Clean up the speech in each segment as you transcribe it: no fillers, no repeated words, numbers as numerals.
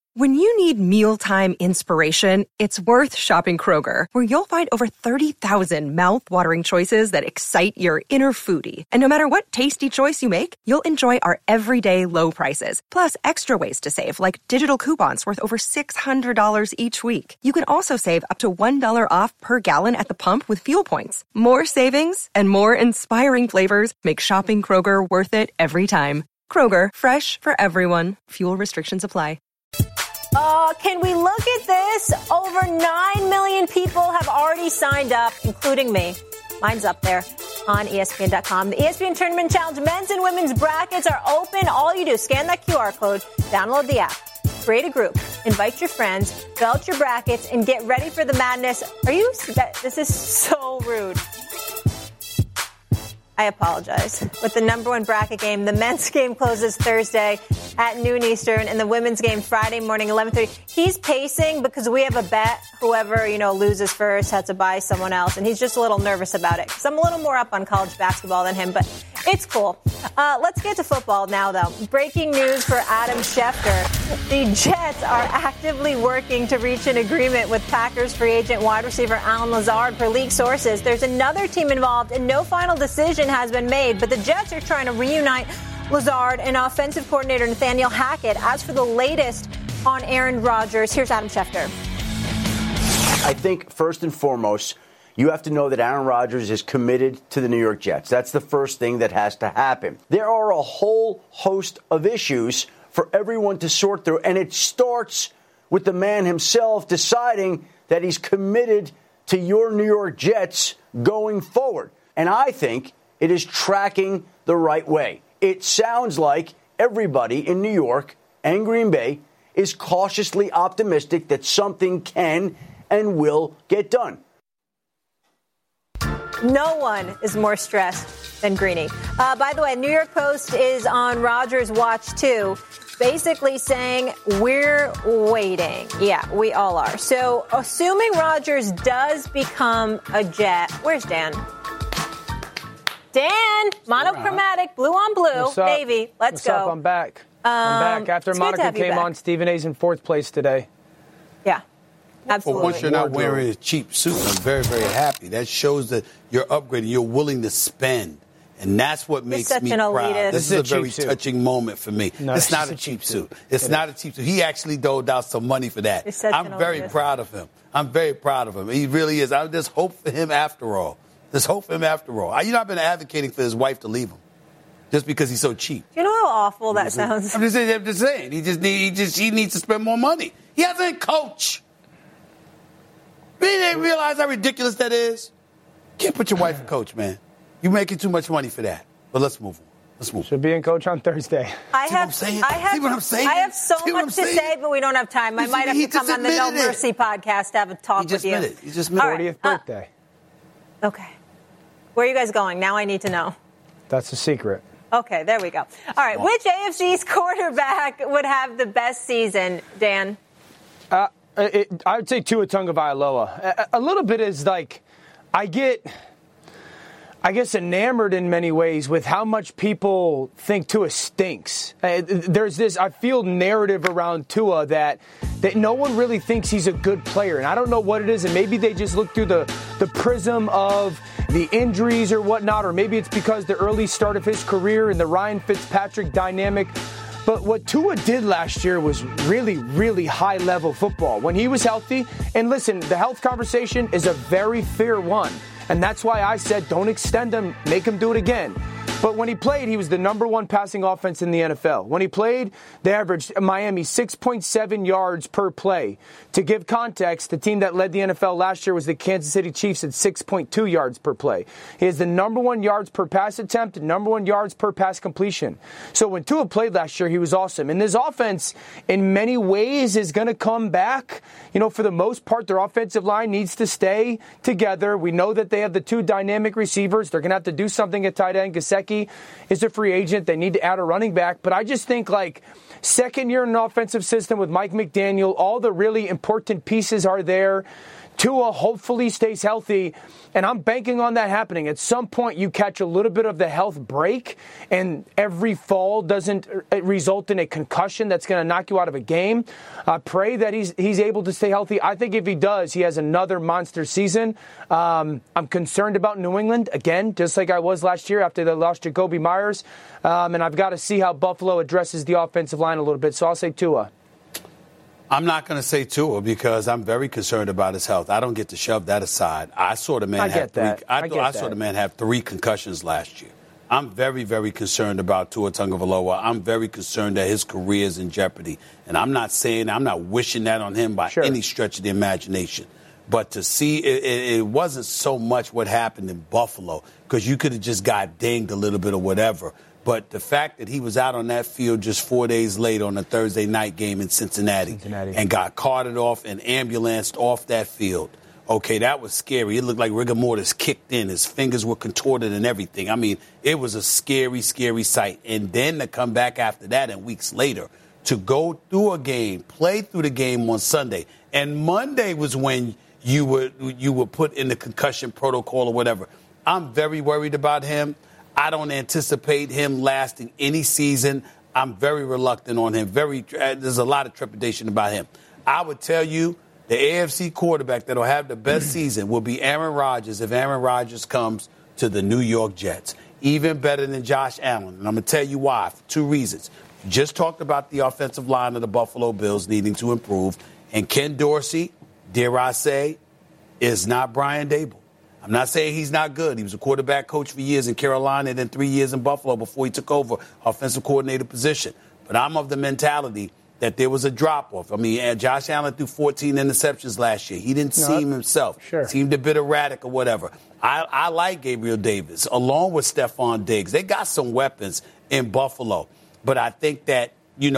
When you need mealtime inspiration, it's worth shopping Kroger, where you'll find over 30,000 mouth-watering choices that excite your inner foodie. And no matter what tasty choice you make, you'll enjoy our everyday low prices, plus extra ways to save, like digital coupons worth over $600 each week. You can also save up to $1 off per gallon at the pump with fuel points. More savings and more inspiring flavors make shopping Kroger worth it every time. Kroger, fresh for everyone. Fuel restrictions apply. Can we look at this? Over 9 million people have already signed up, including me. Mine's up there on ESPN.com. The ESPN Tournament Challenge men's and women's brackets are open. All you do is scan that QR code, download the app, create a group, invite your friends, fill out your brackets, and get ready for the madness. This is so rude. I apologize. With the number one bracket game, the men's game closes Thursday at noon Eastern, and the women's game Friday morning, 11:30. He's pacing because we have a bet. Whoever, loses first has to buy someone else, and he's just a little nervous about it because I'm a little more up on college basketball than him, but it's cool. Let's get to football now, though. Breaking news for Adam Schefter. The Jets are actively working to reach an agreement with Packers free agent wide receiver Allen Lazard. Per league sources, there's another team involved, and no final decision has been made, but the Jets are trying to reunite Lazard and offensive coordinator Nathaniel Hackett. As for the latest on Aaron Rodgers, here's Adam Schefter. I think first and foremost, you have to know that Aaron Rodgers is committed to the New York Jets. That's the first thing that has to happen. There are a whole host of issues for everyone to sort through, and it starts with the man himself deciding that he's committed to your New York Jets going forward. And I think it is tracking the right way. It sounds like everybody in New York and Green Bay is cautiously optimistic that something can and will get done. No one is more stressed than Greeny. By the way, New York Post is on Rodgers' watch, too, basically saying we're waiting. Yeah, we all are. So assuming Rodgers does become a Jet, where's Dan? Dan, monochromatic, blue on blue, Navy. Let's go. What's up? I'm back. I'm back. After Monica came on, Stephen A's in fourth place today. Yeah, absolutely. Well, once you're not wearing a cheap suit, I'm very, very happy. That shows that you're upgrading. You're willing to spend. And that's what makes me proud. This is a very touching moment for me. No, it's not a cheap suit. It's not a cheap suit. He actually doled out some money for that. I'm very proud of him. I'm very proud of him. He really is. I just hope for him after all. Just hope for him after all. I've been advocating for his wife to leave him just because he's so cheap. Do you know how awful that sounds? I'm just saying. He needs to spend more money. He hasn't coached. Really didn't realize how ridiculous that is. Can't put your wife in coach, man. You're making too much money for that. But let's move on. Should be in coach on Thursday. See what I'm saying? I have so much to say, but we don't have time. I might have to come on the No Mercy podcast to have a talk with you. He just made it. 40th birthday. Okay. Where are you guys going? Now I need to know. That's a secret. Okay, there we go. All right, which AFC's quarterback would have the best season, Dan? I would say Tua Tagovailoa. A little bit is like, I guess enamored in many ways with how much people think Tua stinks. There's this, I feel, narrative around Tua that no one really thinks he's a good player. And I don't know what it is. And maybe they just look through the prism of the injuries or whatnot. Or maybe it's because the early start of his career and the Ryan Fitzpatrick dynamic. But what Tua did last year was really, really high-level football. When he was healthy, and listen, the health conversation is a very fair one. And that's why I said don't extend him, make him do it again. But when he played, he was the number one passing offense in the NFL. When he played, they averaged Miami 6.7 yards per play. To give context, the team that led the NFL last year was the Kansas City Chiefs at 6.2 yards per play. He has the number one yards per pass attempt and number one yards per pass completion. So when Tua played last year, he was awesome. And this offense, in many ways, is going to come back. For the most part, their offensive line needs to stay together. We know that they have the two dynamic receivers. They're going to have to do something at tight end. Gesicki is a free agent. They need to add a running back. But I just think, second year in an offensive system with Mike McDaniel, all the really important pieces are there. Tua hopefully stays healthy, and I'm banking on that happening. At some point, you catch a little bit of the health break, and every fall doesn't result in a concussion that's going to knock you out of a game. I pray that he's able to stay healthy. I think if he does, he has another monster season. I'm concerned about New England, again, just like I was last year after they lost Jacoby Myers, and I've got to see how Buffalo addresses the offensive line a little bit, so I'll say Tua. I'm not going to say Tua because I'm very concerned about his health. I don't get to shove that aside. I saw the man have 3 concussions last year. I'm very, very concerned about Tua Tagovailoa. I'm very concerned that his career is in jeopardy. And I'm not wishing that on him by any stretch of the imagination. But to see, it wasn't so much what happened in Buffalo because you could have just got dinged a little bit or whatever. But the fact that he was out on that field just 4 days later on a Thursday night game in Cincinnati. And got carted off and ambulanced off that field, okay, that was scary. It looked like rigor mortis kicked in. His fingers were contorted and everything. I mean, it was a scary, scary sight. And then to come back after that and weeks later to go through a game, play through the game on Sunday. And Monday was when you were put in the concussion protocol or whatever. I'm very worried about him. I don't anticipate him lasting any season. I'm very reluctant on him. There's a lot of trepidation about him. I would tell you the AFC quarterback that will have the best season will be Aaron Rodgers if Aaron Rodgers comes to the New York Jets. Even better than Josh Allen. And I'm going to tell you why, for 2 reasons. Just talked about the offensive line of the Buffalo Bills needing to improve. And Ken Dorsey, dare I say, is not Brian Daboll. I'm not saying he's not good. He was a quarterback coach for years in Carolina and then 3 years in Buffalo before he took over offensive coordinator position. But I'm of the mentality that there was a drop-off. I mean, Josh Allen threw 14 interceptions last year. He didn't seem himself. Seemed a bit erratic or whatever. I like Gabriel Davis, along with Stephon Diggs. They got some weapons in Buffalo. But I think that,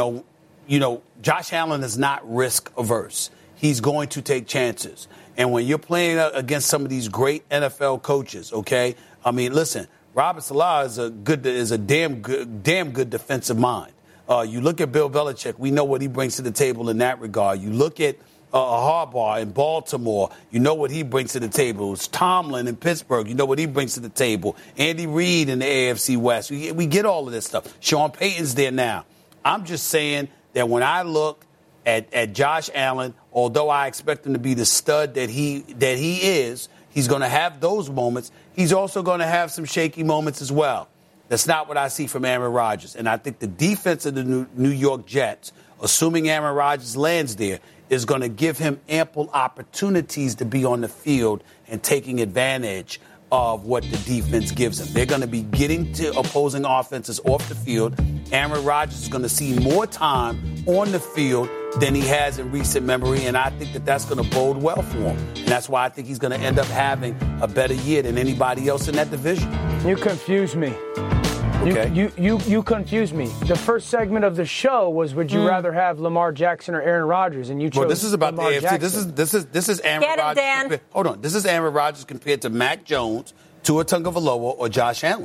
Josh Allen is not risk-averse. He's going to take chances. And when you're playing against some of these great NFL coaches, okay, I mean, listen, Robert Saleh is a damn good defensive mind. You look at Bill Belichick, we know what he brings to the table in that regard. You look at Harbaugh in Baltimore, you know what he brings to the table. It's Tomlin in Pittsburgh, you know what he brings to the table. Andy Reid in the AFC West. We get all of this stuff. Sean Payton's there now. I'm just saying that when I look at Josh Allen, although I expect him to be the stud that he is, he's going to have those moments. He's also going to have some shaky moments as well. That's not what I see from Aaron Rodgers. And I think the defense of the New York Jets, assuming Aaron Rodgers lands there, is going to give him ample opportunities to be on the field and taking advantage of what the defense gives them. They're going to be getting to opposing offenses off the field. Aaron Rodgers is going to see more time on the field than he has in recent memory, and I think that that's going to bode well for him. And that's why I think he's going to end up having a better year than anybody else in that division. You confuse me. Okay. You confuse me. The first segment of the show was, would you rather have Lamar Jackson or Aaron Rodgers? And you chose this is about Lamar the AFC. This is Aaron Rodgers. Dan. Hold on. This is Aaron Rodgers compared to Mac Jones, Tua Tagovailoa, or Josh Allen.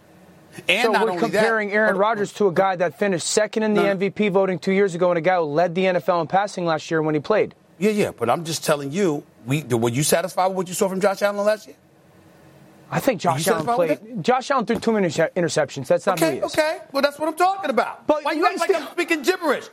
And so we're comparing Aaron Rodgers to a guy that finished second in the MVP voting 2 years ago and a guy who led the NFL in passing last year when he played. Yeah. But I'm just telling you, were you satisfied with what you saw from Josh Allen last year? I think Josh Allen played. Josh Allen threw too many interceptions. That's not who he is. Okay. Well, that's what I'm talking about. But why you act like I'm speaking gibberish?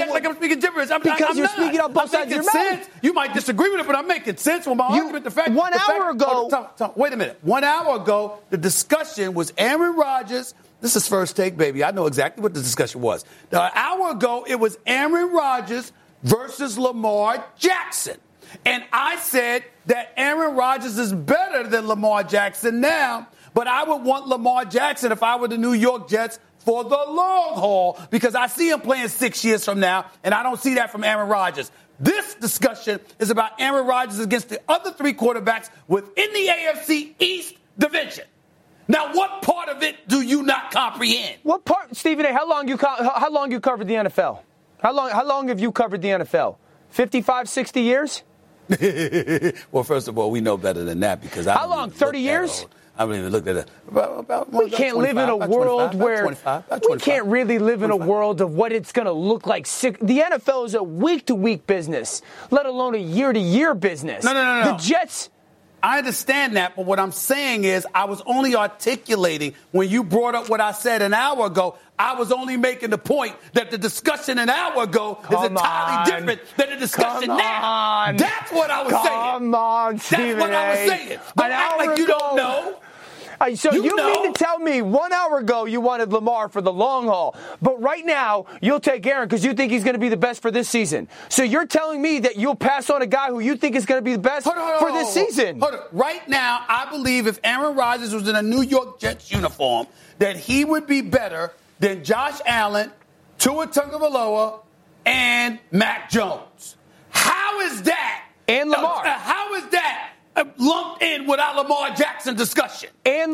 Because you're speaking on both sides of your mouth. You might disagree with it, but I'm making sense with my argument. The fact. 1 hour ago. Wait a minute. 1 hour ago, the discussion was Aaron Rodgers. This is First Take, baby. I know exactly what the discussion was. Now, an hour ago, it was Aaron Rodgers versus Lamar Jackson. And I said that Aaron Rodgers is better than Lamar Jackson now, but I would want Lamar Jackson if I were the New York Jets for the long haul because I see him playing 6 years from now, and I don't see that from Aaron Rodgers. This discussion is about Aaron Rodgers against the other 3 quarterbacks within the AFC East division. Now, what part of it do you not comprehend? What part, Stephen A., how long you covered the NFL? How long have you covered the NFL? 55, 60 years? Well, first of all, we know better than that because how long? 30 years? I haven't even looked at it. We can't live in a world where we can't really live in a world of what it's going to look like. The NFL is a week-to-week business, let alone a year-to-year business. No. The Jets. I understand that, but what I'm saying is I was only articulating when you brought up what I said an hour ago. I was only making the point that the discussion an hour ago is entirely different than the discussion now. That's what I was saying. Come on, Stephen A. That's what I was saying. Don't act like you don't know. So you mean to tell me 1 hour ago you wanted Lamar for the long haul, but right now you'll take Aaron because you think he's going to be the best for this season. So you're telling me that you'll pass on a guy who you think is going to be the best for this season. Hold on. Right now, I believe if Aaron Rodgers was in a New York Jets uniform, that he would be better than Josh Allen, Tua Tagovailoa, and Mac Jones. How is that? And Lamar. How is that lumped in with our Lamar Jackson discussion? And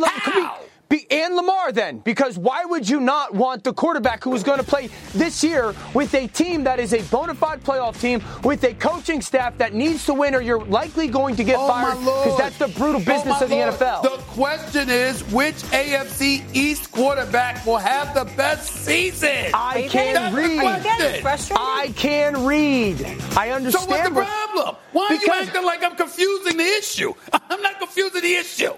Lamar then, because why would you not want the quarterback who is going to play this year with a team that is a bona fide playoff team with a coaching staff that needs to win or you're likely going to get fired because that's the brutal business of the NFL. The question is which AFC East quarterback will have the best season? I can read. I can read. I understand. So what's the problem? Why are you acting like I'm confusing the issue? I'm not confusing the issue.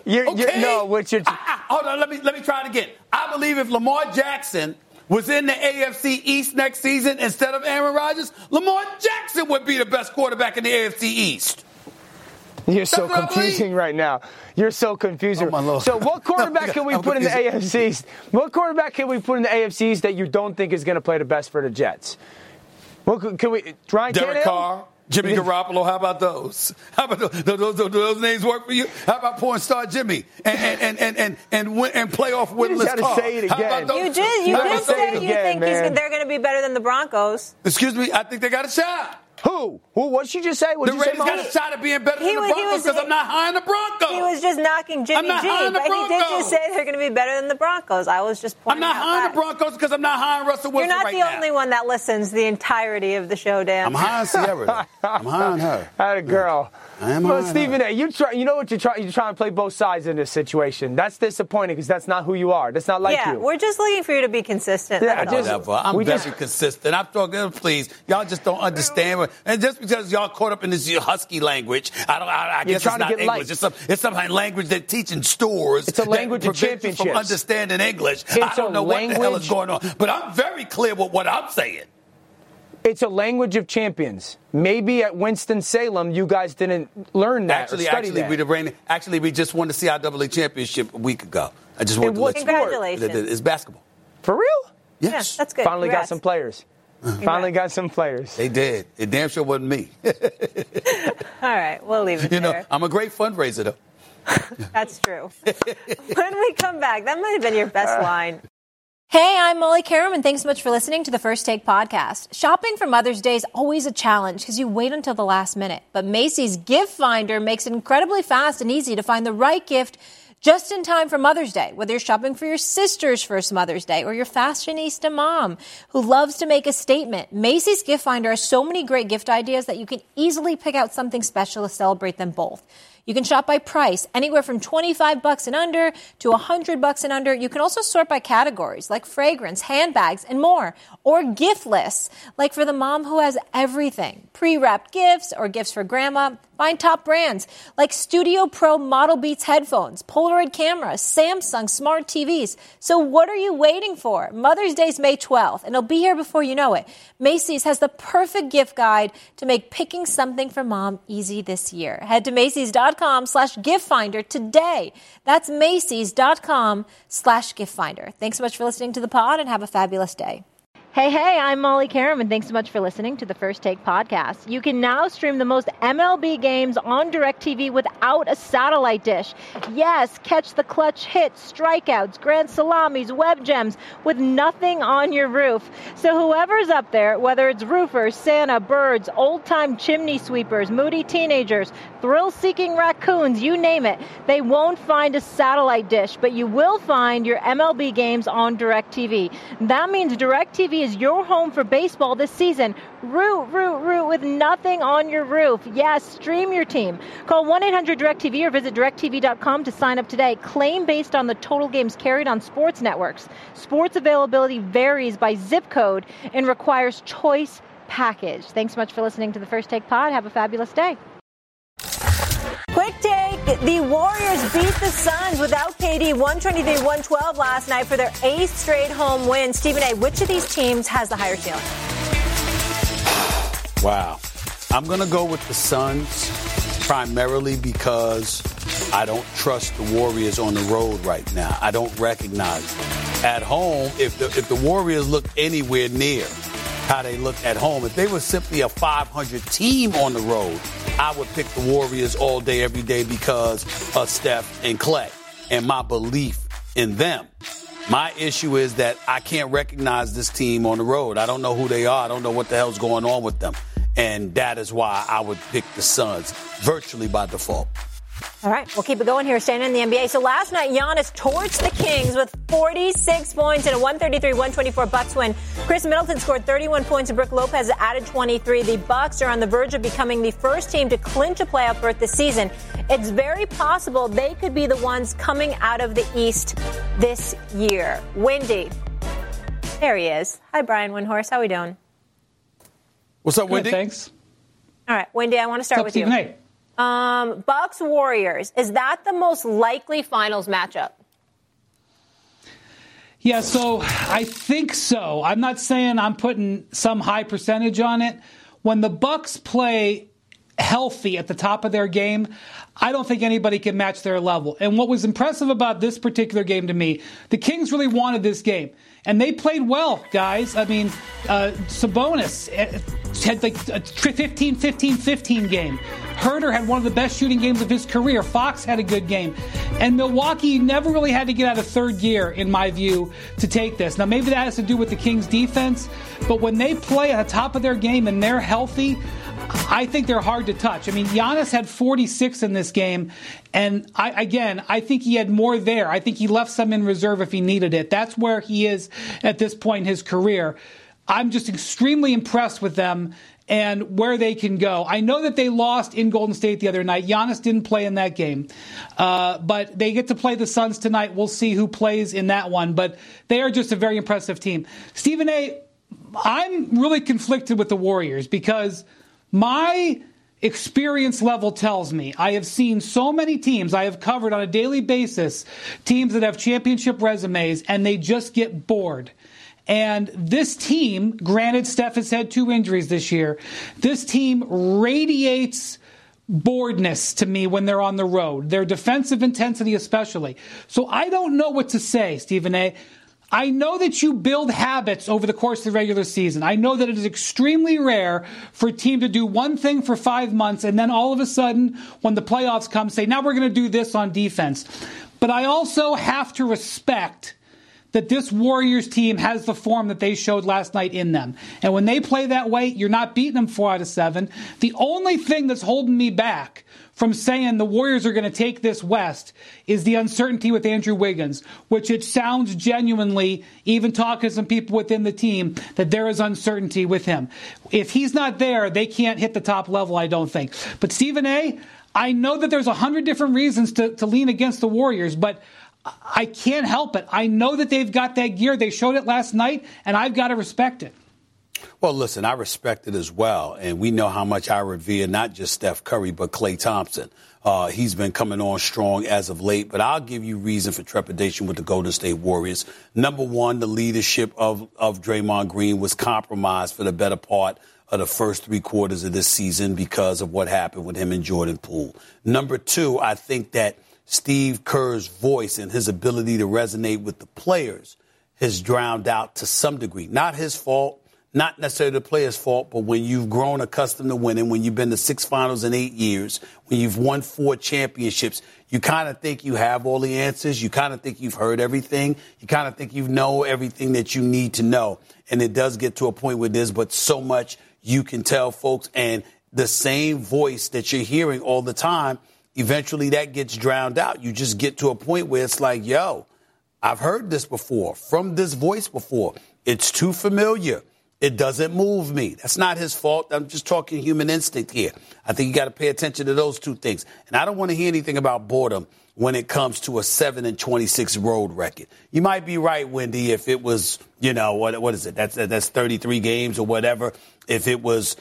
Hold on. Let me try it again. I believe if Lamar Jackson was in the AFC East next season instead of Aaron Rodgers, Lamar Jackson would be the best quarterback in the AFC East. You're so confusing right now. You're so confusing. So what quarterback can we put in the AFC East? What quarterback can we put in the AFC East that you don't think is going to play the best for the Jets? Can we? Derek Carr? Jimmy Garoppolo, how about those? How about those names work for you? How about porn star Jimmy and playoff winless Carr? Say it again. You did say you think they're going to be better than the Broncos. Excuse me, I think they got a shot. Who? What did you just say? The Raiders got a shot at being better than the Broncos because I'm not high on the Broncos. He was just knocking Jimmy G, but he did just say they're going to be better than the Broncos. I was just pointing out I'm not high on the Broncos because I'm not high on Russell Wilson right now. You're not the only one that listens the entirety of the show, Dan. I'm high on Sierra. I'm high on her. Had a girl. I am high on Stephen A., you know what you're trying to play both sides in this situation. That's disappointing because that's not who you are. That's not like you. Yeah, we're just looking for you to be consistent. I'm very consistent. I'm talking, please. Y'all just don't understand. And just because y'all caught up in this husky language, I guess it's not English. It's some language they teach in stores. It's a language of championships. From understanding English. I don't know what the hell is going on. But I'm very clear with what I'm saying. It's a language of champions. Maybe at Winston-Salem, you guys didn't learn that or study that. Actually, we just won the CIAA championship a week ago. I just wanted to let you know. Congratulations. It's basketball. For real? Yes. Yeah, that's good. Finally got some players. They did. It damn sure wasn't me. All right, we'll leave it there. I'm a great fundraiser, though. That's true. When we come back, that might have been your best line. Hey, I'm Molly Karam, and thanks so much for listening to the First Take podcast. Shopping for Mother's Day is always a challenge because you wait until the last minute. But Macy's Gift Finder makes it incredibly fast and easy to find the right gift just in time for Mother's Day, whether you're shopping for your sister's first Mother's Day or your fashionista mom who loves to make a statement. Macy's Gift Finder has so many great gift ideas that you can easily pick out something special to celebrate them both. You can shop by price, anywhere from $25 and under to $100 and under. You can also sort by categories like fragrance, handbags, and more. Or gift lists, like for the mom who has everything. Pre-wrapped gifts or gifts for grandma. Find top brands like Studio Pro Model Beats headphones, Polaroid cameras, Samsung smart TVs. So what are you waiting for? Mother's Day's May 12th, and it'll be here before you know it. Macy's has the perfect gift guide to make picking something for mom easy this year. Head to Macy's.com/giftfinder today. That's Macy's.com/giftfinder. Thanks so much for listening to the pod and have a fabulous day. Hey, I'm Molly Karam, and thanks so much for listening to the First Take podcast. You can now stream the most MLB games on DirecTV without a satellite dish. Yes, catch the clutch hits, strikeouts, grand salamis, web gems with nothing on your roof. So whoever's up there, whether it's roofers, Santa, birds, old-time chimney sweepers, moody teenagers, thrill-seeking raccoons, you name it, they won't find a satellite dish, but you will find your MLB games on DirecTV. That means DirecTV is your home for baseball this season. Root with nothing on your roof. Yes, stream your team. Call 1-800-DIRECTV or visit directtv.com to sign up today. Claim based on the total games carried on sports networks. Sports availability varies by zip code and requires choice package. Thanks so much for listening to the First Take Pod. Have a fabulous day. Quick take. The Warriors beat the Suns without KD 123-112 last night for their 8th straight home win. Stephen A., which of these teams has the higher ceiling? Wow. I'm going to go with the Suns primarily because I don't trust the Warriors on the road right now. I don't recognize them. At home, if the Warriors look anywhere near how they look at home, if they were simply a 500 team on the road, I would pick the Warriors all day, every day because of Steph and Clay and my belief in them. My issue is that I can't recognize this team on the road. I don't know who they are. I don't know what the hell's going on with them. And that is why I would pick the Suns virtually by default. All right, we'll keep it going here, staying in the NBA. So last night, Giannis torched the Kings with 46 points in a 133-124 Bucks win. Chris Middleton scored 31 points and Brook Lopez added 23. The Bucks are on the verge of becoming the first team to clinch a playoff berth this season. It's very possible they could be the ones coming out of the East this year. Windy. There he is. Hi, Brian Windhorst. How are we doing? What's up, Wendy? Good, thanks. All right, Wendy, I want to start with you. Bucks Warriors, is that the most likely finals matchup? Yeah, so I think so. I'm not saying I'm putting some high percentage on it. When the Bucks play healthy at the top of their game, I don't think anybody can match their level. And what was impressive about this particular game to me, the Kings really wanted this game. And they played well, guys. I mean, Sabonis had like a 15-15-15 game. Herter had one of the best shooting games of his career. Fox had a good game. And Milwaukee never really had to get out of third gear, in my view, to take this. Now, maybe that has to do with the Kings' defense. But when they play at the top of their game and they're healthy, I think they're hard to touch. I mean, Giannis had 46 in this game, and I think he had more there. I think he left some in reserve if he needed it. That's where he is at this point in his career. I'm just extremely impressed with them and where they can go. I know that they lost in Golden State the other night. Giannis didn't play in that game, but they get to play the Suns tonight. We'll see who plays in that one, but they are just a very impressive team. Stephen A., I'm really conflicted with the Warriors because my experience level tells me I have seen so many teams I have covered on a daily basis, teams that have championship resumes, and they just get bored. And this team, granted Steph has had 2 injuries this year, this team radiates boredness to me when they're on the road, their defensive intensity especially. So I don't know what to say, Stephen A. I know that you build habits over the course of the regular season. I know that it is extremely rare for a team to do one thing for 5 months and then all of a sudden, when the playoffs come, say, now we're going to do this on defense. But I also have to respect that this Warriors team has the form that they showed last night in them. And when they play that way, you're not beating them 4 out of 7. The only thing that's holding me back from saying the Warriors are going to take this West is the uncertainty with Andrew Wiggins, which it sounds genuinely, even talking to some people within the team, that there is uncertainty with him. If he's not there, they can't hit the top level, I don't think. But Stephen A., I know that there's 100 different reasons to lean against the Warriors, but I can't help it. I know that they've got that gear. They showed it last night, and I've got to respect it. Well, listen, I respect it as well. And we know how much I revere not just Steph Curry, but Klay Thompson. He's been coming on strong as of late. But I'll give you reason for trepidation with the Golden State Warriors. Number one, the leadership of Draymond Green was compromised for the better part of the first 3 quarters of this season because of what happened with him and Jordan Poole. Number two, I think that Steve Kerr's voice and his ability to resonate with the players has drowned out to some degree. Not his fault, not necessarily the players' fault, but when you've grown accustomed to winning, when you've been to 6 finals in 8 years, when you've won 4 championships, you kind of think you have all the answers. You kind of think you've heard everything. You kind of think you know everything that you need to know. And it does get to a point where there's but so much you can tell folks. And the same voice that you're hearing all the time, eventually that gets drowned out. You just get to a point where it's like, yo, I've heard this before, from this voice before. It's too familiar. It doesn't move me. That's not his fault. I'm just talking human instinct here. I think you got to pay attention to those two things. And I don't want to hear anything about boredom when it comes to a 7-26 road record. You might be right, Wendy, if it was, what is it? That's 33 games or whatever. If it was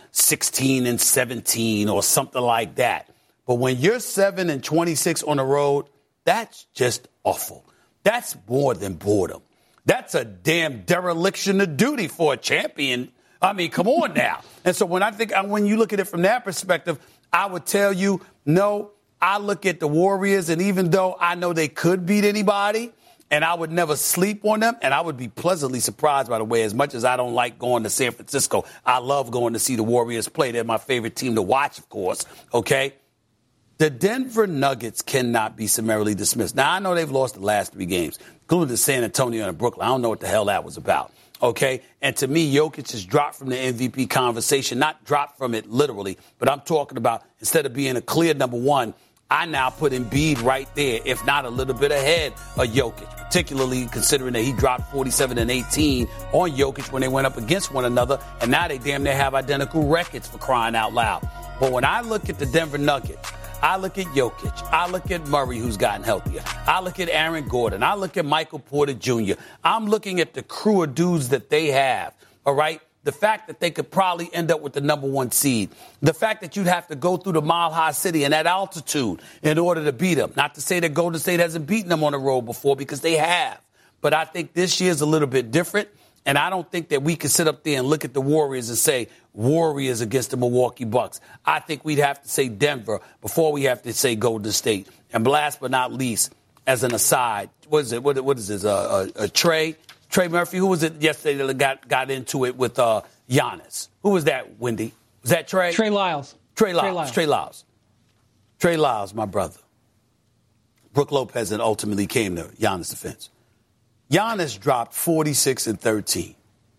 16-17 or something like that. But when you're 7-26 on the road, that's just awful. That's more than boredom. That's a damn dereliction of duty for a champion. I mean, come on now. And so when you look at it from that perspective, I would tell you, no, I look at the Warriors, and even though I know they could beat anybody, and I would never sleep on them, and I would be pleasantly surprised, by the way, as much as I don't like going to San Francisco. I love going to see the Warriors play. They're my favorite team to watch, of course, okay? The Denver Nuggets cannot be summarily dismissed. Now, I know they've lost the last 3 games, including to San Antonio and Brooklyn. I don't know what the hell that was about, okay? And to me, Jokic has dropped from the MVP conversation, not dropped from it literally, but I'm talking about instead of being a clear number one, I now put Embiid right there, if not a little bit ahead of Jokic, particularly considering that he dropped 47 and 18 on Jokic when they went up against one another, and now they damn near have identical records for crying out loud. But when I look at the Denver Nuggets, I look at Jokic, I look at Murray, who's gotten healthier, I look at Aaron Gordon, I look at Michael Porter Jr., I'm looking at the crew of dudes that they have, all right? The fact that they could probably end up with the number 1 seed. The fact that you'd have to go through the Mile High City and at altitude in order to beat them. Not to say that Golden State hasn't beaten them on the road before, because they have. But I think this year's a little bit different. And I don't think that we can sit up there and look at the Warriors and say Warriors against the Milwaukee Bucks. I think we'd have to say Denver before we have to say Golden State. And last but not least, as an aside, what is it? What is this? Trey Murphy, who was it yesterday that got into it with Giannis? Who was that, Wendy? Was that Trey? Trey Lyles. Trey Lyles, my brother. Brook Lopez and ultimately came to Giannis' defense. Giannis dropped 46 and 13.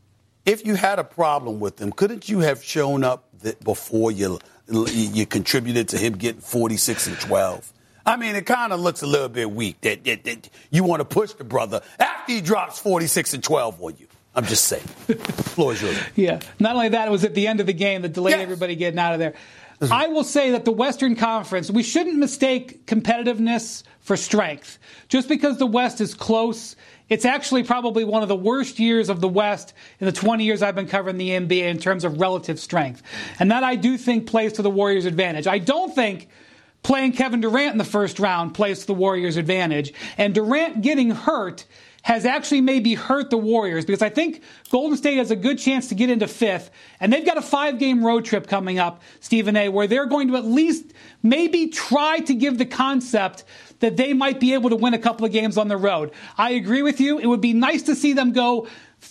If you had a problem with him, couldn't you have shown up before you contributed to him getting 46 and 12? I mean, it kind of looks a little bit weak that you want to push the brother after he drops 46 and 12 on you. I'm just saying. Floor is yours. Yeah. Not only that, it was at the end of the game that delayed everybody getting out of there. I will say that the Western Conference, we shouldn't mistake competitiveness for strength. Just because the West is close, it's actually probably one of the worst years of the West in the 20 years I've been covering the NBA in terms of relative strength. And that I do think plays to the Warriors' advantage. I don't think playing Kevin Durant in the first round plays to the Warriors' advantage. And Durant getting hurt has actually maybe hurt the Warriors, because I think Golden State has a good chance to get into 5th. And they've got a 5-game road trip coming up, Stephen A., where they're going to at least maybe try to give the concept that they might be able to win a couple of games on the road. I agree with you. It would be nice to see them go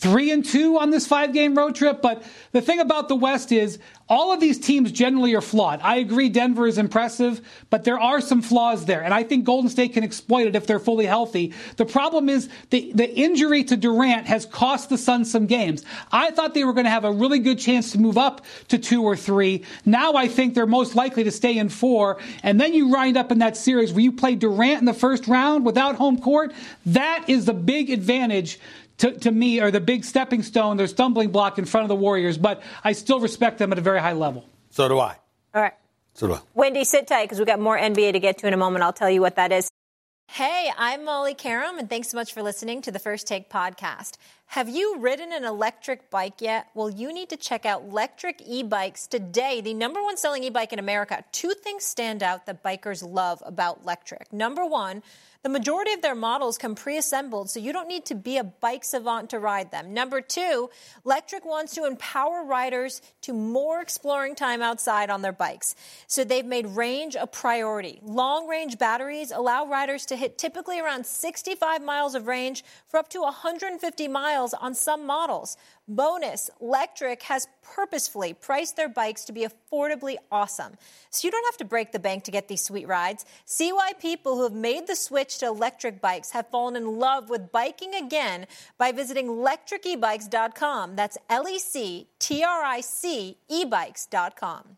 3-2 on this 5-game road trip. But the thing about the West is all of these teams generally are flawed. I agree Denver is impressive, but there are some flaws there. And I think Golden State can exploit it if they're fully healthy. The problem is the injury to Durant has cost the Suns some games. I thought they were going to have a really good chance to move up to 2 or 3. Now I think they're most likely to stay in 4. And then you wind up in that series where you play Durant in the first round without home court. That is the big advantage to me, or the big stepping stone, their stumbling block in front of the Warriors. But I still respect them at a very high level. So do I. All right. So do I. Wendy, sit tight, because we've got more NBA to get to in a moment. I'll tell you what that is. Hey, I'm Molly Karam, and thanks so much for listening to the First Take podcast. Have you ridden an electric bike yet? Well, you need to check out Lectric E-Bikes today, the #1 selling e-bike in America. 2 things stand out that bikers love about Lectric. Number 1, the majority of their models come pre-assembled, so you don't need to be a bike savant to ride them. Number 2, Lectric wants to empower riders to more exploring time outside on their bikes. So they've made range a priority. Long-range batteries allow riders to hit typically around 65 miles of range for up to 150 miles on some models. Bonus, Lectric has purposefully priced their bikes to be affordably awesome. So you don't have to break the bank to get these sweet rides. See why people who have made the switch to electric bikes have fallen in love with biking again by visiting lectricebikes.com. That's LECTRIC ebikes.com.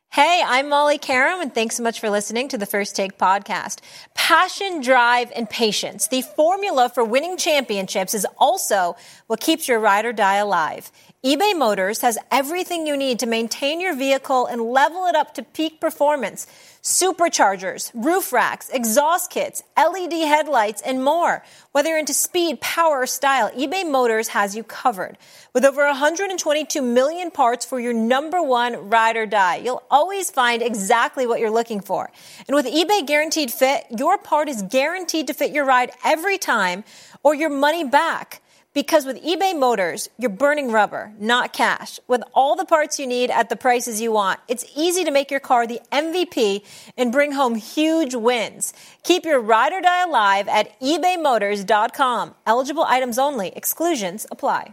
Hey, I'm Molly Karam, and thanks so much for listening to the First Take podcast. Passion, drive, and patience. The formula for winning championships is also what keeps your ride or die alive. eBay Motors has everything you need to maintain your vehicle and level it up to peak performance. Superchargers, roof racks, exhaust kits, LED headlights, and more. Whether you're into speed, power, or style, eBay Motors has you covered. With over 122 million parts for your number one ride or die, you'll always find exactly what you're looking for. And with eBay Guaranteed Fit, your part is guaranteed to fit your ride every time or your money back. Because with eBay Motors, you're burning rubber, not cash. With all the parts you need at the prices you want, it's easy to make your car the MVP and bring home huge wins. Keep your ride or die alive at ebaymotors.com. Eligible items only. Exclusions apply.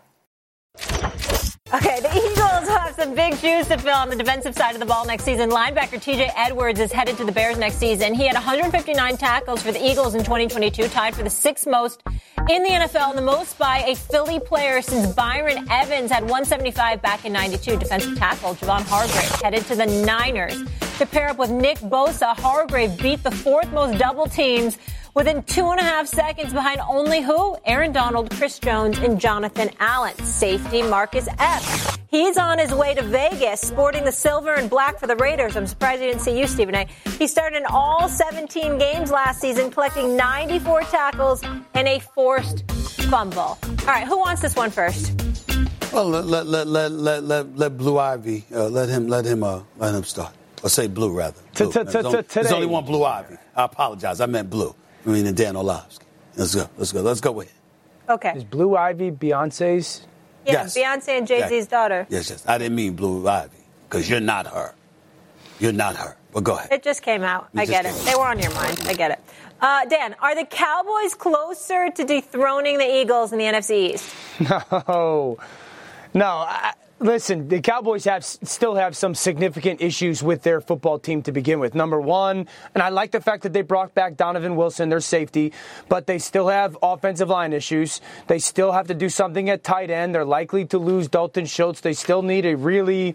Okay, the Eagles have some big shoes to fill on the defensive side of the ball next season. Linebacker TJ Edwards is headed to the Bears next season. He had 159 tackles for the Eagles in 2022, tied for the sixth most in the NFL and the most by a Philly player since Byron Evans had 175 back in 92. Defensive tackle Javon Hargrave headed to the Niners to pair up with Nick Bosa. Hargrave beat the fourth most double teams within 2.5 seconds behind only who? Aaron Donald, Chris Jones, and Jonathan Allen. Safety Marcus Epps. He's on his way to Vegas, sporting the silver and black for the Raiders. I'm surprised you didn't see you, Stephen A. He started in all 17 games last season, collecting 94 tackles and a forced fumble. All right, who wants this one first? Well, let Blue Ivy let him start. Or say Blue rather. Blue. There's only one Blue Ivy. I apologize. I meant Blue. I mean, Dan Orlovsky. Let's go with it. Okay. Is Blue Ivy Beyonce's? Yeah, yes. Beyonce and Jay-Z's daughter. Yes. I didn't mean Blue Ivy because you're not her. You're not her. But go ahead. It just came out. I get it. They were on your mind. I get it. Dan, are the Cowboys closer to dethroning the Eagles in the NFC East? No. Listen, the Cowboys still have some significant issues with their football team to begin with. Number one, and I like the fact that they brought back Donovan Wilson, their safety, but they still have offensive line issues. They still have to do something at tight end. They're likely to lose Dalton Schultz. They still need a really,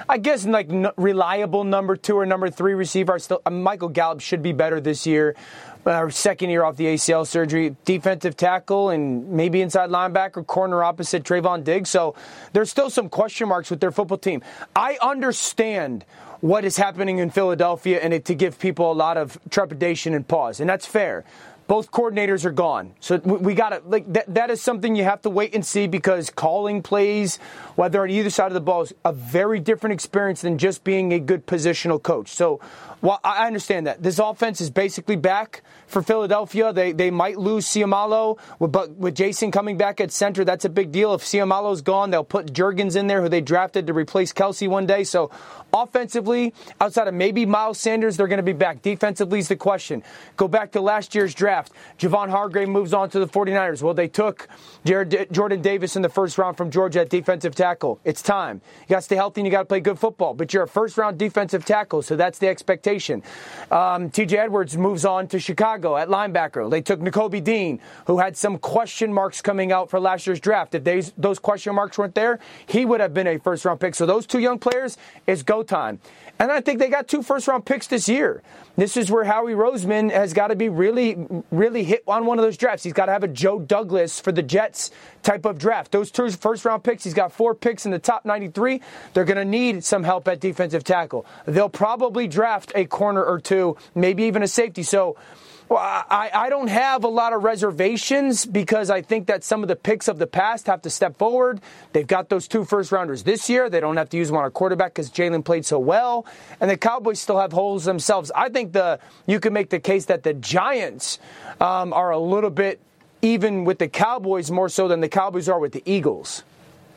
reliable number 2 or number 3 receiver. Michael Gallup should be better this year. Second year off the ACL surgery, defensive tackle, and maybe inside linebacker, corner opposite Trayvon Diggs. So there's still some question marks with their football team. I understand what is happening in Philadelphia and it to give people a lot of trepidation and pause, and that's fair. Both coordinators are gone. So we got to, that is something you have to wait and see because calling plays, whether on either side of the ball, is a very different experience than just being a good positional coach. So while I understand that. This offense is basically back for Philadelphia. They might lose Ciamalo, but with Jason coming back at center, that's a big deal. If Ciamalo's gone, they'll put Juergens in there, who they drafted to replace Kelsey one day. So offensively, outside of maybe Miles Sanders, they're going to be back. Defensively is the question. Go back to last year's draft. Javon Hargrave moves on to the 49ers. Well, they took Jordan Davis in the first round from Georgia at defensive tackle. It's time. You got to stay healthy and you got to play good football. But you're a first-round defensive tackle, so that's the expectation. TJ Edwards moves on to Chicago at linebacker. They took Nakobe Dean, who had some question marks coming out for last year's draft. If those question marks weren't there, he would have been a first-round pick. So those two young players, it's go time. And I think they got 2 first-round picks this year. This is where Howie Roseman has got to be really, really hit on one of those drafts. He's got to have a Joe Douglas for the Jets type of draft. Those 2 first-round picks, he's got 4 picks in the top 93. They're going to need some help at defensive tackle. They'll probably draft a corner or 2, maybe even a safety. So I don't have a lot of reservations because I think that some of the picks of the past have to step forward. They've got those 2 first-rounders this year. They don't have to use them on a quarterback because Jalen played so well. And the Cowboys still have holes themselves. I think you can make the case that the Giants are a little bit even with the Cowboys more so than the Cowboys are with the Eagles.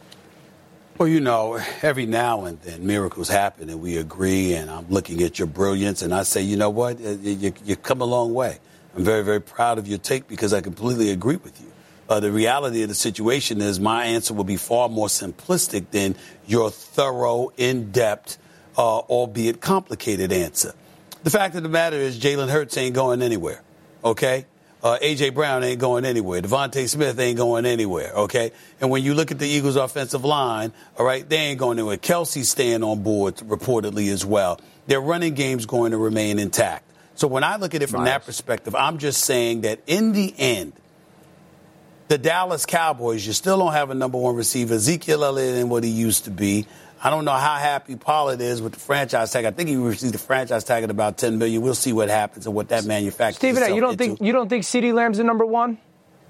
Well, every now and then miracles happen and we agree, and I'm looking at your brilliance and I say, you know what, you come a long way. I'm very, very proud of your take because I completely agree with you. The reality of the situation is my answer will be far more simplistic than your thorough, in-depth, albeit complicated answer. The fact of the matter is Jalen Hurts ain't going anywhere, okay? A.J. Brown ain't going anywhere. Devontae Smith ain't going anywhere, okay? And when you look at the Eagles' offensive line, all right, they ain't going anywhere. Kelsey's staying on board reportedly as well. Their running game's going to remain intact. So when I look at it from that perspective, I'm just saying that in the end, the Dallas Cowboys, you still don't have a number one receiver. Ezekiel Elliott ain't what he used to be. I don't know how happy Pollard is with the franchise tag. I think he received the franchise tag at about $10 million. We'll see what happens and what that manufactures. Stephen A., you don't think CeeDee Lamb's the number one?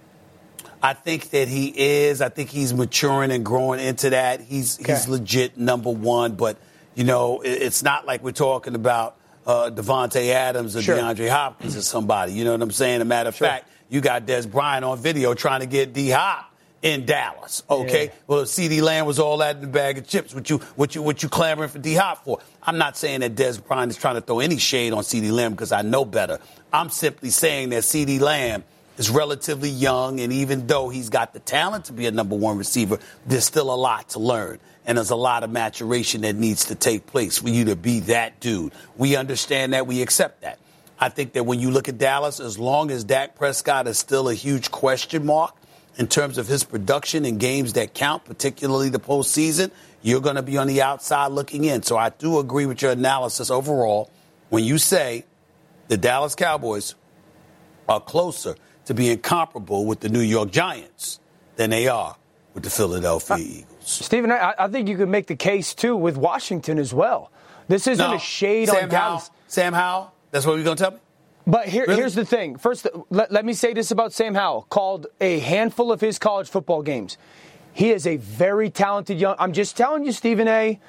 I think that he is. I think he's maturing and growing into that. He's legit number one. But, you know, it's not like we're talking about Devontae Adams or DeAndre Hopkins or somebody. You know what I'm saying? As a matter of fact, you got Des Bryant on video trying to get D-Hop in Dallas, okay? Yeah. Well, CeeDee Lamb was all that in the bag of chips. What you clamoring for D-Hop for? I'm not saying that Des Bryant is trying to throw any shade on CeeDee Lamb because I know better. I'm simply saying that CeeDee Lamb is relatively young, and even though he's got the talent to be a number one receiver, there's still a lot to learn. And there's a lot of maturation that needs to take place for you to be that dude. We understand that. We accept that. I think that when you look at Dallas, as long as Dak Prescott is still a huge question mark, in terms of his production in games that count, particularly the postseason, you're going to be on the outside looking in. So I do agree with your analysis overall when you say the Dallas Cowboys are closer to being comparable with the New York Giants than they are with the Philadelphia Eagles. Stephen, I think you could make the case, too, with Washington as well. This isn't a shade on Dallas. Sam Howell? That's what you're going to tell me? But here's the thing. First, let me say this about Sam Howell. Called a handful of his college football games. He is a very talented young. I'm just telling you, Stephen A.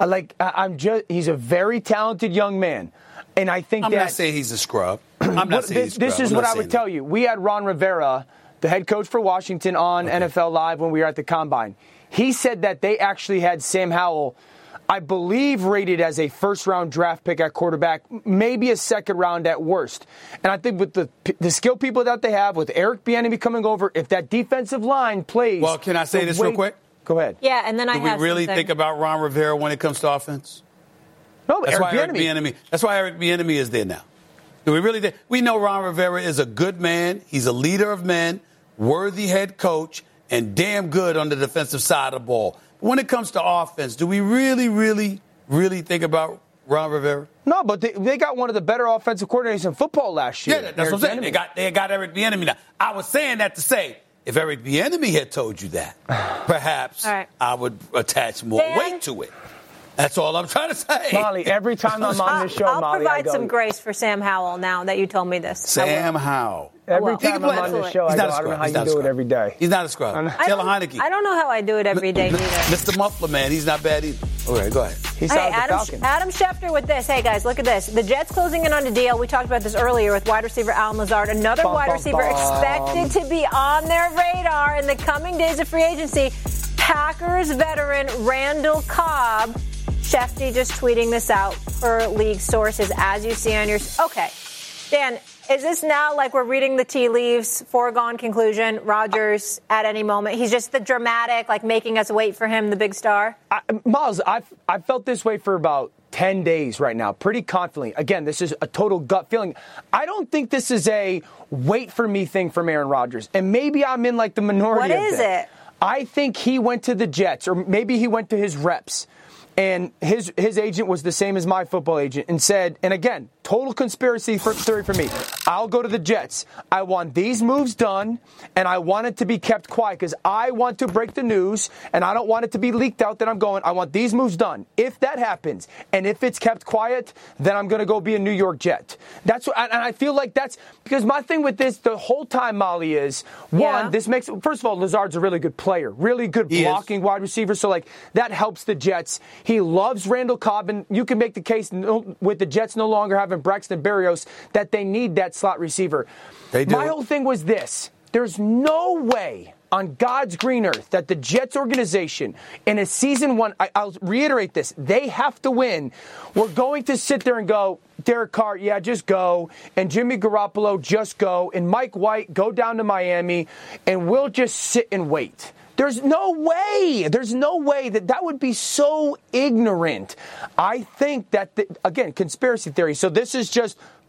He's a very talented young man, and I think I'm not saying he's a scrub. I'm not saying he's a scrub. This is what I would tell you. We had Ron Rivera, the head coach for Washington, on NFL Live when we were at the Combine. He said that they actually had Sam Howell, I believe, rated as a first-round draft pick at quarterback, maybe a second-round at worst. And I think with the skill people that they have, with Eric Bieniemy coming over, if that defensive line plays... Well, can I say this real quick? Go ahead. Yeah, and then Do we really think about Ron Rivera when it comes to offense? No, that's why Eric Bieniemy is there now. Do we really? We know Ron Rivera is a good man. He's a leader of men, worthy head coach, and damn good on the defensive side of the ball. When it comes to offense, do we really think about Ron Rivera? No, but they got one of the better offensive coordinators in football last year. Yeah, that's what I'm saying. They got Eric Bieniemy now. I was saying that to say, if Eric Bieniemy had told you that, perhaps I would attach more weight to it. That's all I'm trying to say. Molly, every time I'm on this show, I'll provide some grace for Sam Howell now that you told me this. Sam Howell. Every time I'm on this show, I don't know how you do it every day. He's not a scrub. Taylor Heineke. I don't know how I do it every day either. Mr. Muffler, man, he's not bad either. Okay, go ahead. He's Adam Schefter with this. Hey, guys, look at this. The Jets closing in on a deal. We talked about this earlier with wide receiver Allen Lazard. Another wide receiver expected to be on their radar in the coming days of free agency. Packers veteran Randall Cobb. Shefty just tweeting this out per league sources, as you see on your... Okay. Dan, is this now like we're reading the tea leaves, foregone conclusion, Rodgers at any moment? He's just the dramatic, like making us wait for him, the big star? Miles, I've felt this way for about 10 days right now, pretty confidently. Again, this is a total gut feeling. I don't think this is a wait for me thing from Aaron Rodgers. And maybe I'm in like the minority of it. What is it? I think he went to the Jets, or maybe he went to his reps. And his agent was the same as my football agent and said, and again, total conspiracy theory for me, I'll go to the Jets. I want these moves done, and I want it to be kept quiet because I want to break the news, and I don't want it to be leaked out that I'm going. I want these moves done. If that happens, and if it's kept quiet, then I'm going to go be a New York Jet. That's what, and I feel like that's because my thing with this the whole time, Molly, is this makes, first of all, Lazard's a really good player, really good blocking wide receiver, so like that helps the Jets. He loves Randall Cobb, and you can make the case with the Jets no longer having Braxton Berrios that they need that slot receiver. They do. My whole thing was this. There's no way on God's green earth that the Jets organization in a season one, I'll reiterate this, they have to win. We're going to sit there and go, Derek Carr, just go. And Jimmy Garoppolo, just go. And Mike White, go down to Miami. And we'll just sit and wait. There's no way that would be so ignorant. I think that, again, conspiracy theory. So this is just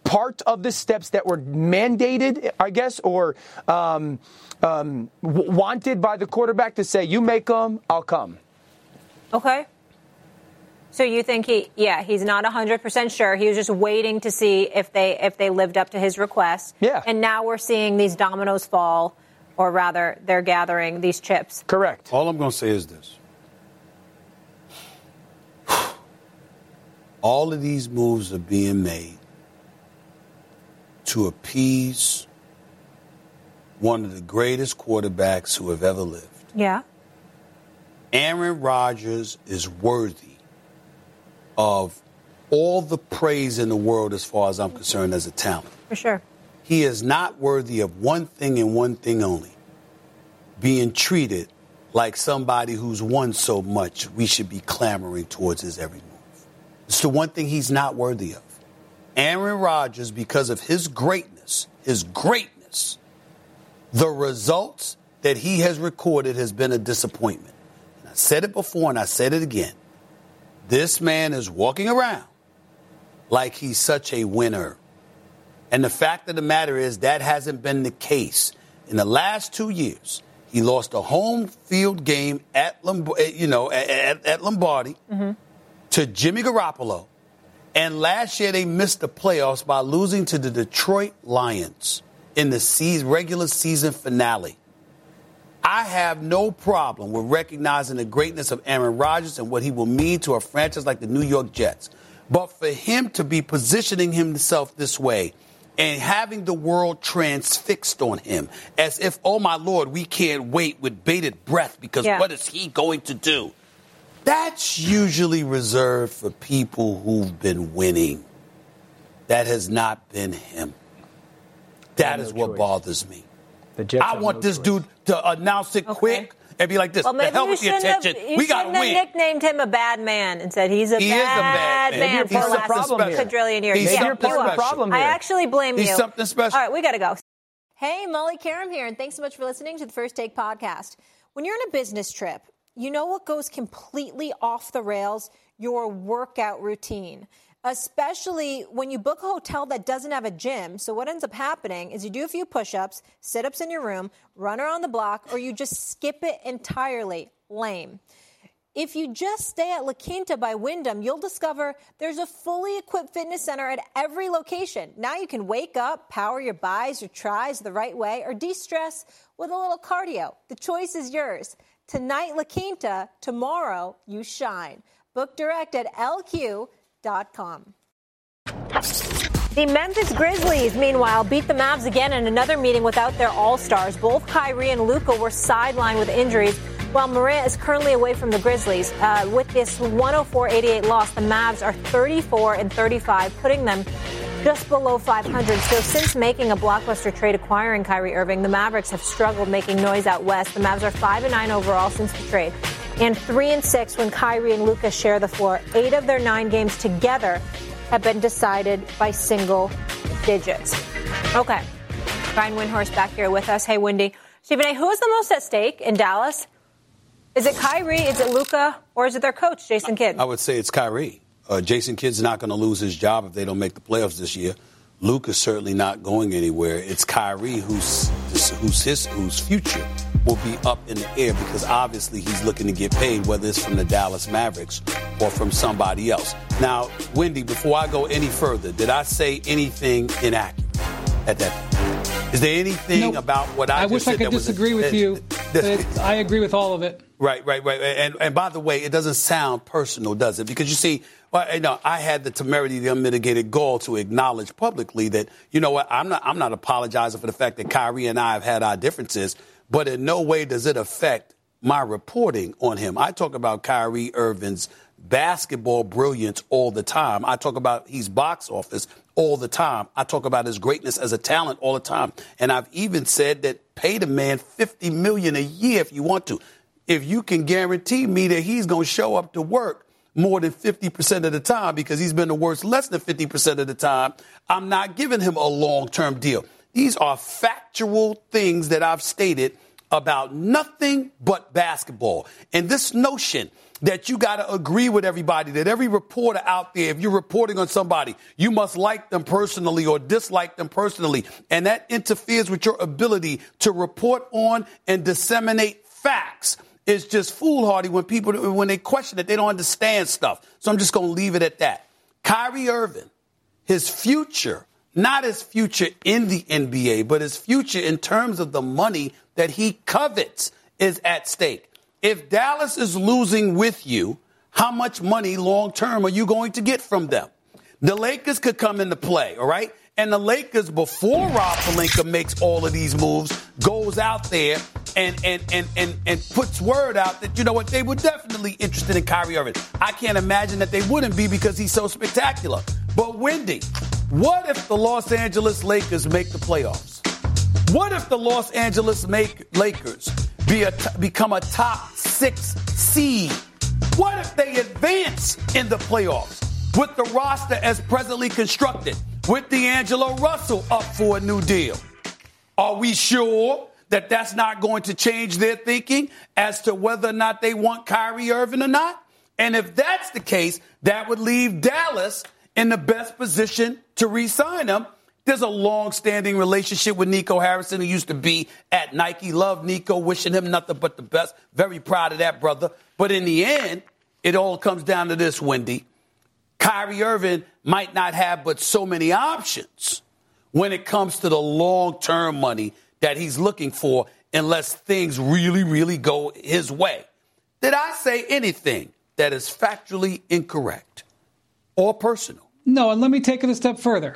part of the steps that were mandated, I guess, or wanted by the quarterback to say, you make them, I'll come. Okay. So you think he's not 100% sure. He was just waiting to see if they lived up to his request. Yeah. And now we're seeing these dominoes fall, or rather, they're gathering these chips. Correct. All I'm going to say is this. All of these moves are being made to appease one of the greatest quarterbacks who have ever lived. Yeah. Aaron Rodgers is worthy of all the praise in the world as far as I'm concerned as a talent. For sure. He is not worthy of one thing and one thing only, being treated like somebody who's won so much we should be clamoring towards his every move. It's the one thing he's not worthy of. Aaron Rodgers, because of his greatness, the results that he has recorded has been a disappointment. And I said it before and I said it again. This man is walking around like he's such a winner. And the fact of the matter is that hasn't been the case. In the last 2 years, he lost a home field game at Lombardi to Jimmy Garoppolo. And last year they missed the playoffs by losing to the Detroit Lions in the regular season finale. I have no problem with recognizing the greatness of Aaron Rodgers and what he will mean to a franchise like the New York Jets. But for him to be positioning himself this way and having the world transfixed on him as if, oh, my Lord, we can't wait with bated breath because what is he going to do? That's usually reserved for people who've been winning. That has not been him. That is what bothers me. I want this dude to announce it quick and be like this. Well, maybe the hell with the attention. We got to win. You nicknamed him a bad man and said he's a bad man for the last quadrillion years. He's something special. I actually blame you. He's something special. All right, we got to go. Hey, Molly Karam here, and thanks so much for listening to the First Take podcast. When you're on a business trip, you know what goes completely off the rails? Your workout routine. Especially when you book a hotel that doesn't have a gym. So what ends up happening is you do a few push-ups, sit-ups in your room, run around the block, or you just skip it entirely. Lame. If you just stay at La Quinta by Wyndham, you'll discover there's a fully equipped fitness center at every location. Now you can wake up, power your bis, your tris the right way, or de-stress with a little cardio. The choice is yours. Tonight, La Quinta. Tomorrow, you shine. Book direct at LQ.com. The Memphis Grizzlies, meanwhile, beat the Mavs again in another meeting without their all-stars. Both Kyrie and Luka were sidelined with injuries, while Morant is currently away from the Grizzlies. With this 104-88 loss, the Mavs are 34-35, putting them just below 500. So since making a blockbuster trade acquiring Kyrie Irving, the Mavericks have struggled making noise out west. The Mavs are 5-9 overall since the trade, and 3-6 when Kyrie and Luka share the floor. 8 of their 9 games together have been decided by single digits. Okay. Brian Windhorst back here with us. Hey, Wendy. Stephen A., who is the most at stake in Dallas? Is it Kyrie, is it Luka, or is it their coach, Jason Kidd? I would say it's Kyrie. Jason Kidd's not going to lose his job if they don't make the playoffs this year. Luka's certainly not going anywhere. It's Kyrie whose future will be up in the air because obviously he's looking to get paid, whether it's from the Dallas Mavericks or from somebody else. Now, Wendy, before I go any further, did I say anything inaccurate at that point? Is there anything about what I just said? I wish I could disagree with you, but I agree with all of it. Right. And by the way, it doesn't sound personal, does it? Because you see, I had the temerity, the unmitigated gall to acknowledge publicly that, you know what, I'm not apologizing for the fact that Kyrie and I have had our differences, but in no way does it affect my reporting on him. I talk about Kyrie Irving's basketball brilliance all the time. I talk about his box office all the time. I talk about his greatness as a talent all the time. And I've even said that pay the man $50 million a year if you want to. If you can guarantee me that he's going to show up to work more than 50% of the time because he's been the worst less than 50% of the time, I'm not giving him a long-term deal. These are factual things that I've stated about nothing but basketball. And this notion that you got to agree with everybody, that every reporter out there, if you're reporting on somebody, you must like them personally or dislike them personally. And that interferes with your ability to report on and disseminate facts. It's just foolhardy when they question it, they don't understand stuff. So I'm just going to leave it at that. Kyrie Irving, his future, not his future in the NBA, but his future in terms of the money that he covets is at stake. If Dallas is losing with you, how much money long term are you going to get from them? The Lakers could come into play, all right? And the Lakers, before Rob Pelinka makes all of these moves, goes out there and puts word out that, you know what, they were definitely interested in Kyrie Irving. I can't imagine that they wouldn't be because he's so spectacular. But, Wendy, what if the Los Angeles Lakers make the playoffs? What if the Los Angeles Lakers become a top 6 seed? What if they advance in the playoffs with the roster as presently constructed, with D'Angelo Russell up for a new deal? Are we sure that that's not going to change their thinking as to whether or not they want Kyrie Irving or not? And if that's the case, that would leave Dallas in the best position to re-sign him. There's a long-standing relationship with Nico Harrison, who used to be at Nike. Love Nico, wishing him nothing but the best. Very proud of that, brother. But in the end, it all comes down to this, Wendy. Kyrie Irving might not have but so many options when it comes to the long-term money that he's looking for, unless things really, really go his way. Did I say anything that is factually incorrect or personal? No, and let me take it a step further.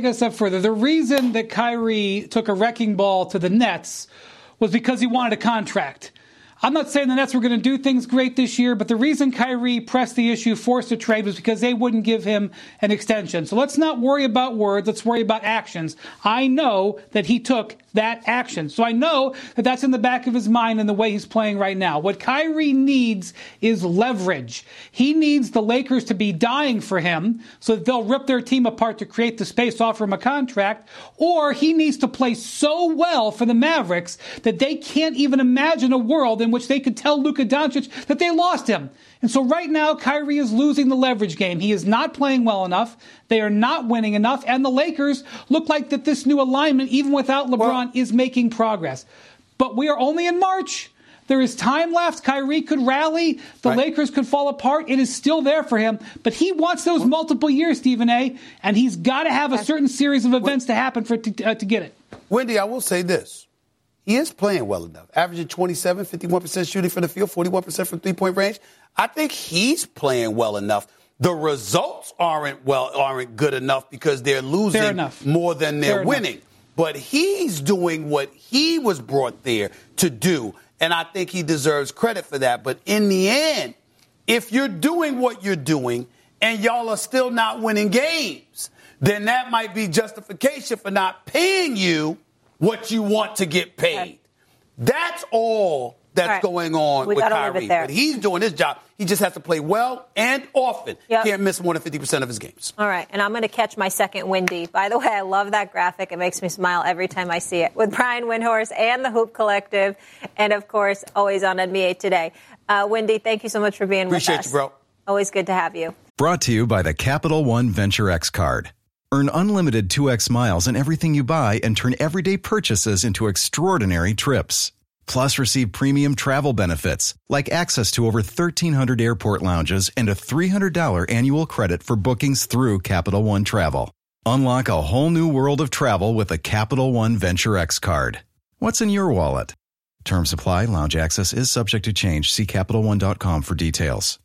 The reason that Kyrie took a wrecking ball to the Nets was because he wanted a contract. I'm not saying the Nets were going to do things great this year, but the reason Kyrie pressed the issue, forced a trade, was because they wouldn't give him an extension. So let's not worry about words. Let's worry about actions. I know that he took that action. So I know that that's in the back of his mind in the way he's playing right now. What Kyrie needs is leverage. He needs the Lakers to be dying for him so that they'll rip their team apart to create the space, offer him a contract, or he needs to play so well for the Mavericks that they can't even imagine a world in which they could tell Luka Doncic that they lost him. And so right now, Kyrie is losing the leverage game. He is not playing well enough. They are not winning enough. And the Lakers look like that this new alignment, even without LeBron, is making progress. But we are only in March. There is time left. Kyrie could rally. The Lakers could fall apart. It is still there for him. But he wants those multiple years, Stephen A., and he's got to have a certain series of events to happen for it to get it. Wendy, I will say this. He is playing well enough, averaging 27, 51% shooting from the field, 41% from three-point range. I think he's playing well enough. The results aren't good enough because they're losing more than they're winning. But he's doing what he was brought there to do, and I think he deserves credit for that. But in the end, if you're doing what you're doing and y'all are still not winning games, then that might be justification for not paying you what you want to get paid. That's all that's going on with Kyrie. But he's doing his job. He just has to play well and often. Can't miss more than 50% of his games. All right, and I'm going to catch my second Wendy. By the way, I love that graphic. It makes me smile every time I see it. With Brian Windhorst and the Hoop Collective, and, of course, always on NBA Today. Wendy, thank you so much for being with us. Appreciate you, bro. Always good to have you. Brought to you by the Capital One Venture X card. Earn unlimited 2x miles in everything you buy and turn everyday purchases into extraordinary trips. Plus, receive premium travel benefits like access to over 1,300 airport lounges and a $300 annual credit for bookings through Capital One Travel. Unlock a whole new world of travel with a Capital One Venture X card. What's in your wallet? Terms apply. Lounge access is subject to change. See CapitalOne.com for details.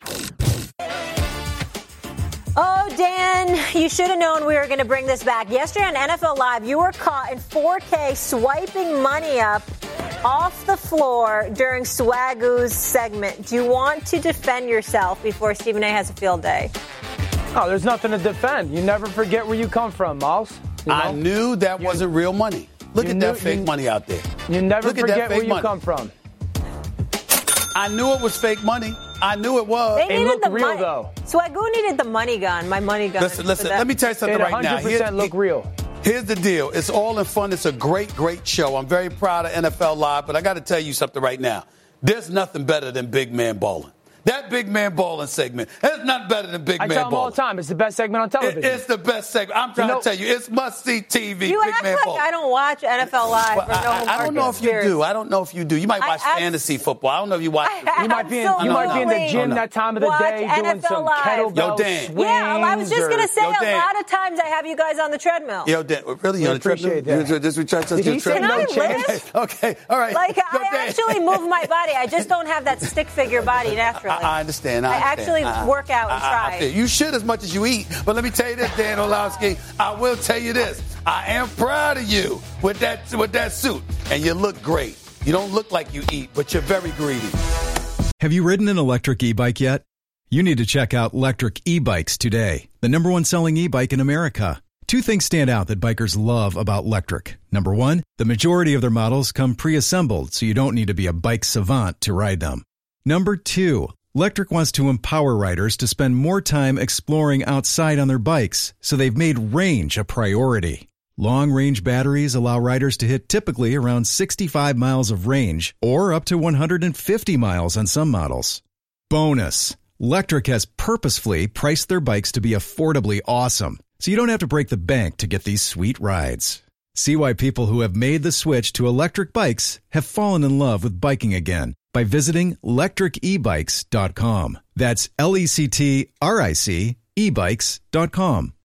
Oh, Dan, you should have known we were going to bring this back. Yesterday on NFL Live, you were caught in 4K swiping money up off the floor during Swagoo's segment. Do you want to defend yourself before Stephen A. has a field day? Oh, there's nothing to defend. You never forget where you come from, Miles. You know? I knew that wasn't real money. Look at that fake money out there. You never forget where you come from. I knew it was fake money. I knew it was. They needed the real, though. Swagoo needed the money gun, my money gun. Listen, let me tell you something right now. 100% look real. Here's the deal. It's all in fun. It's a great, great show. I'm very proud of NFL Live, but I got to tell you something right now. There's nothing better than big man bowling. That big man balling segment. It's not better than big man balling. I tell them all the time. It's the best segment on television. It's the best segment. I'm trying to tell you. It's must-see TV. You big act man like balling. I don't watch NFL Live. Well, I don't know if you do. I don't know if you do. You might watch fantasy football. I don't know if you watch. You might be in the gym that time of the day doing some kettlebell swings. Yeah, I was just going to say a lot of times I have you guys on the treadmill. Yo, Dan, really? You on the treadmill? Can I lift? Okay, all right. Like, I actually move my body. I just don't have that stick figure body naturally. I understand. I actually work out and try. You should as much as you eat. But let me tell you this, Dan Orlovsky. I will tell you this. I am proud of you with that suit. And you look great. You don't look like you eat, but you're very greedy. Have you ridden an electric e-bike yet? You need to check out Lectric E-Bikes today, the #1 selling e-bike in America. 2 things stand out that bikers love about Lectric. Number 1, the majority of their models come pre-assembled, so you don't need to be a bike savant to ride them. Number 2, Lectric wants to empower riders to spend more time exploring outside on their bikes, so they've made range a priority. Long-range batteries allow riders to hit typically around 65 miles of range, or up to 150 miles on some models. Bonus, Lectric has purposefully priced their bikes to be affordably awesome, so you don't have to break the bank to get these sweet rides. See why people who have made the switch to electric bikes have fallen in love with biking again by visiting lectricebikes.com. That's LECTRIC ebikes.com.